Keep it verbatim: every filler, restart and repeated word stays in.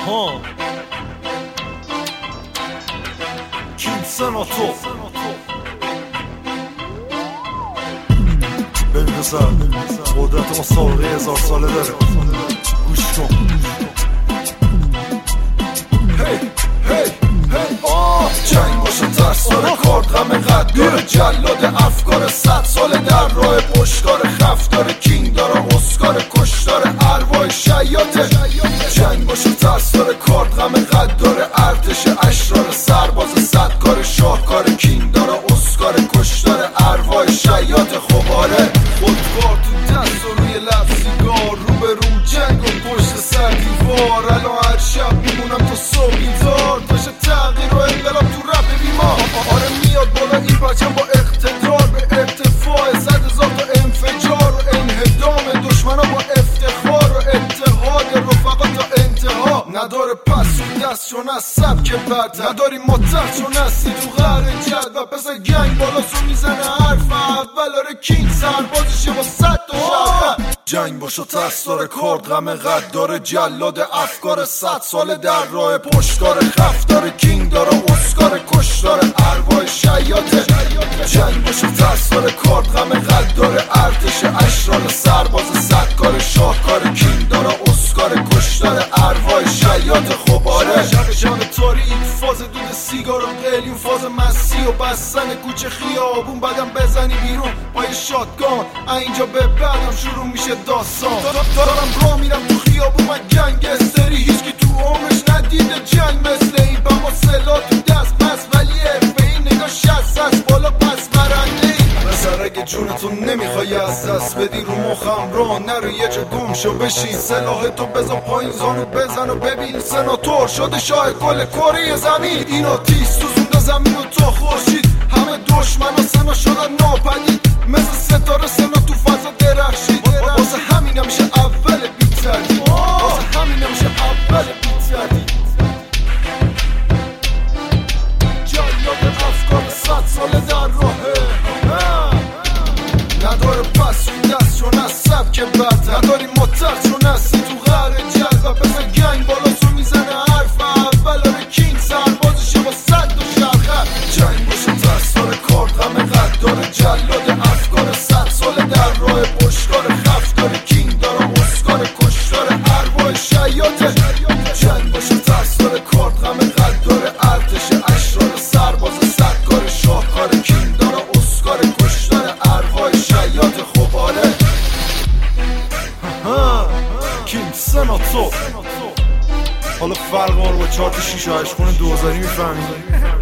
آها کیم سناتو ببین پسر، قدرت ما سابقه هزار ساله داره، گوش کن. هی هی هی آه جنگ باشه ترس داره، کارد غم قد داره، جلاد افکار صد ساله در راه پشتکار، خف داره، کینگ داره، اسکار کش داره، ارواح شیاطه. جنگ باشه ترس داره، کارد غم قد داره، ارتش اشرار، سرباز صد کار، شاهکار، کینگ داره، اسکار کش داره، ارواح شیاطه. خب آره خودکار تو دست و روی لب سیگار، رو به رو جنگ و پشت سر دیوار، الان هر شب میمونم تا صبح بیدار، تاشه تغییر و انقلاب تو رپ بیمار. آره میاد بالا این بچم با اقتدار، به ارتفاع صد هزار تا انفجار و انهدام دشمنا با افتخار و اتحاد رفقا تا انتها. نداره پس و دست چون از سبک برتر، نداریم ما تر چون هستی تو غر جد، و پس گنگ بالا سو میزنه حرف اول. آره کینگ سربازشه با صد تا شرفه. جنگ باشو ترس داره، کارد غم قد داره، جلاد افکار صد ساله در راه پشتکار، خف داره، کینگ داره، اسکار کش داره، ارواح شیاطه. جنگ باشو ترس داره، کارد غم قد داره، ارتش اشرار، سرباز صد کار، شاهکار، کینگ داره، اسکار کش داره، ارواح شیاطه. خب آره شب تاریک، فاز دود سیگار و قلیون، فاز مسی و بستن کوچه خیابون، بعدم بزنی بیرون با یه شاتگان، اینجا به بعدم شروع میشه داستان. دارم راه میرم تو خیابون، من گنگستری، هیچکی تو عمرش ندیده جنگ مثل این، با ما سلاح تو دست بس، ولی به این نگاه شست از بالا پس برنده ای. مثلا اگه جونتو نمیخوای از دست بدی، رو مخم را نرو یه جا گم شو بشین، سلاح تو بزن پایین، زانو بزن و ببین سناتور شده شاه کل کره زمین. اینا تیز سوزونده زمین و تا خورشید، همه دشمن و سنا شدن ناپدید، مثل ستاره سنا تو فضا درخشید. واسه همین همیشه اول بی تردید، واسه همین همیشه اول بی تردید. جلاد افکار صد ساله در راهه، نداره پس و دست چون از سبک برتر، نداری متر چون هستی تو غر جد، و پس گنگ بالا سو میزنه حرف اول. آره کینگ سربازشه با صد تا شرخه. جنگ باشه ترس داره، کارد غم قد داره، جلاد افکار صد ساله در راه پشتکار، خف داره، کینگ داره، اسکار کش داره، ارواح شیاطه. جنگ باشه ترس داره، کارد غم قد داره، ارتش اشرار، سرباز صد کار، شاهکار، کینگ داره، اسکار کش داره، ارواح شیاطه. خب آره کیم سناتو. حالا فرق ما رو با چهار تا شیش و هشت خونه دوزاری میفهمیم.